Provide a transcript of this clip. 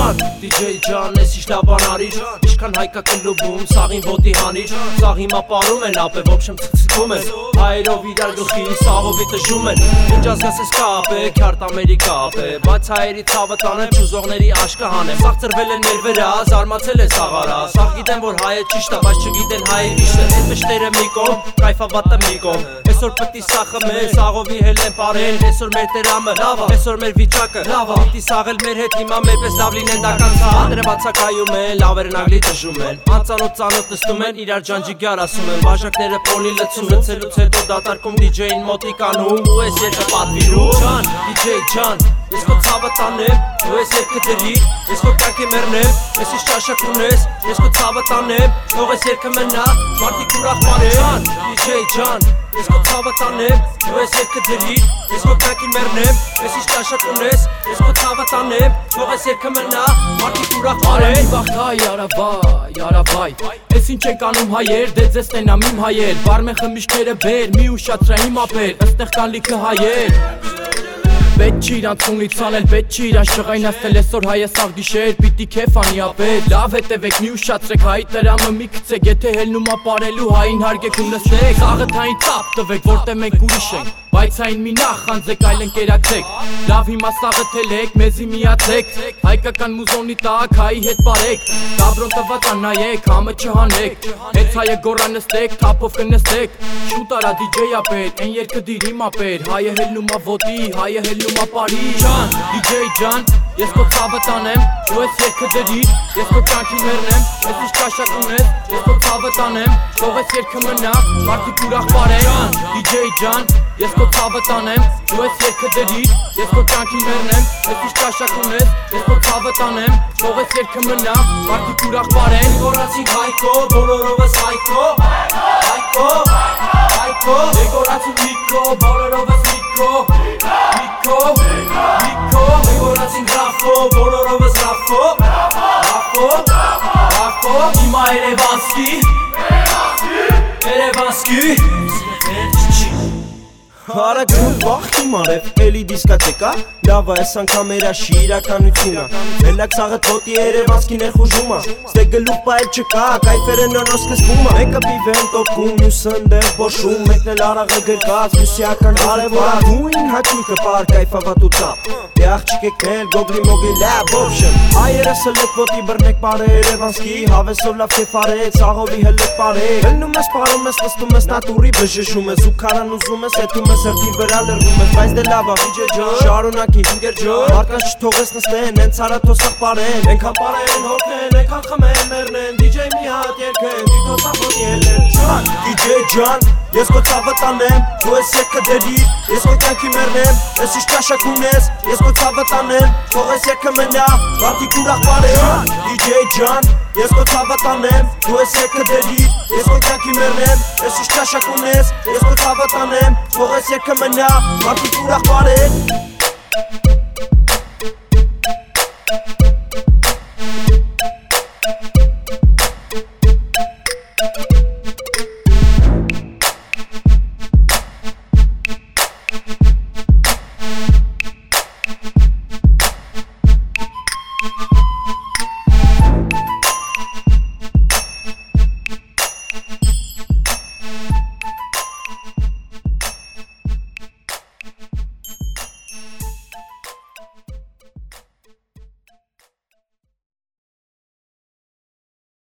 ջան, DJ ջան, ես իշ լավան արիր, իշքան հայկա կլուբում, սաղին ոտի հանիր, սաղ հիմա պարում են ապե, ոբշեմ ծկծկում են, հայերով իրար գլխի, սաղովի տժում են, ինչ ազգաս ես կապ է, քյարտ Ամերիկա ապե, բայց հայերի ցավը տանեմ, ճուզողների աշկը հանեմ, սաղ ծրվել են մեր վրա, զարմացել է սաղարա, սաղ գիտեն որ հայը ճիշտ է, բայց չգիտեն հայը ճիշտ է, այդ մշտերը մի կողմ, կայֆավատը մի կողմ, այսօր պտի սախը մեր, սաղովի հել են պարեն, այսօր մեր տերամը, այսօր մեր վիճակը, պիտի սաղել մեր հետ հիմա մեր պես լավ լինեն դականցա, ադրեբացակայում են, լավերն ագլի տժում են, անծանոթ ծանոթ նստում են, իրար ջանջիգյար ասում են, բաժակները պոլի լցում, լցելուց հետո դատարկում DJ-ին մոտիկ անում, ու ես երկը պատվիրում, ջան, DJ ջան, ես քո ցավը տանեմ, դու ես երկը դրիր, ես քո կյանքի մեռնեմ, ես իշ ճաշակ ունես, ես քո ցավը տանեմ, թող ես երկը մնա, մարդիկ ուրախ պարեն, DJ ջան, ես քո ցավը տանեմ, դու ես երկը դրիր, ես քո կյանքի մեռնեմ, ես իշ ճաշակ ունես, ես քո ցավը տանեմ, թող ես երկը մնա, մարդիկ ուրախ պարեն, բախտա յարավայ, ես ինչ ենք անում հայեր, դե ձեզ տենամ իմ հայեր, բարմեն խմիչքները բեր, մի ուշացրա իմ ապեր, ըստեղ կան լիքը հայեր Պետք չի իրանց խունից անել, պետք չի իրանց շղայնացնել Այսօր հայը սաղ գիշեր, պիտի քեֆ անի ապեր Լավ հետևեք, մի ուշացրեք, հայի տրամը մի գցեք Եթե հելնում ապարելու հային հարգեք ու նստեք Սաղը թային ծապ տվեք, որտե մենք ուրիշ ենք Բայց այն մի նախ խանձեք, այլ ընկերացեք Լավ հիմա սաղը թելեք, մեզի միացեք Հայկական մուզոնի տակ, հայի հետ բարեք Դաբրոն տվածան նայեք, համը չհանեք Հեց հայը գորա նստեք, թափով կնստեք Շուտ արա DJ ապեր, են երկը դիր իմ ապեր Հայը հելնում ա ոտի, հայը հելնում ա պարի Ջան, DJ ջան, ես քո ցավը տանեմ Դու ես երկը դրիր, ես քո կյանքի մեռնեմ Ես իշ ճաշակ ունես, ես քո ցավը տանեմ Թող ես երկը մնա, մարդիկ ուրախ պարեն DJ ջան, ես քո ցավը տանեմ Դու ես երկը դրիր, ես քո կյանքի մեռնեմ Ես իշ ճաշակ ունես, ես քո ցավը տանեմ Թող ես երկը մնա, մարդիկ ուրախ պարեն Դեկորացինք հայկո, բոլորովս հայկո Հայկո, հայկո Դեկորացինք միկրո, բոլորովս միկրո Միկրո, միկրո Դեկորացինք ռաֆո, բոլորովս ռաֆո Ռաֆո, ռաֆո Հիմա Երևանսկի Հարագրում վաղ իմանև, էլի դիսկատեկա Լավա ես անգամ երաշի իրականությունա Մելակ սաղըտ ոտի Երևանսկի ներխուժումա Ստե գլուխ պայել չկա, կայֆերը նոնոր սկզբումա Մեկը պիվ են տոպում, մյուսը ընդեղ բոշում Մեկն էլ արաղը գրկած, մյուսի ական արևորա Դույն հաճույքը պար, կայֆավատ ու տապ Դե աղջիկ եք նել, գոգլի մոգլի լավ, ոբշեմ Հայերս հլեք ոտի բրնեք պար է Երևանսկի Հավեսով լավ կեփ արեք, սաղովի հլեք պարեք Հլնում ես, պարում ես, նստում ես, նատուրի բժժում ես Ու քարան ուզում ես, եթում ես Սրտի վրա լրվում ես, բայց դե լավ աղիջե ջան Շարունակի ինգեր ջան Մարդկանց չթողես նստեն, են ցարաթոսախ պարեն Ենքան պարեն, հոգնեն, ենքան խմեն, մերնեն DJ մի հատ երկեն, դիտոսախ ոտի հելեն Ջան, DJ ջան, ես քո ցավը տանեմ Դու ես երկը դրիր, ես քո կյանքի մեռնեմ Ես իշ ճաշակ ունես, ես քո ցավը տանեմ Թող ես երկը մնա, մարդիկ ուրախ պարեն DJ ջան, ես քո ցավը տանեմ Դու ես երկը դրիր, ես քո կյանքի մեռնեմ Ես իշ ճաշակ ունես, ես քո ցավը տանեմ Թող ես երկը մնա, մարդիկ ուրախ պարեն